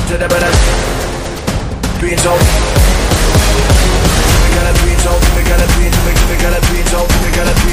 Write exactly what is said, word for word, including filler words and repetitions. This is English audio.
to the better. Beans out. We got a beans out. We got a beans. We got a beans out. We got a beans.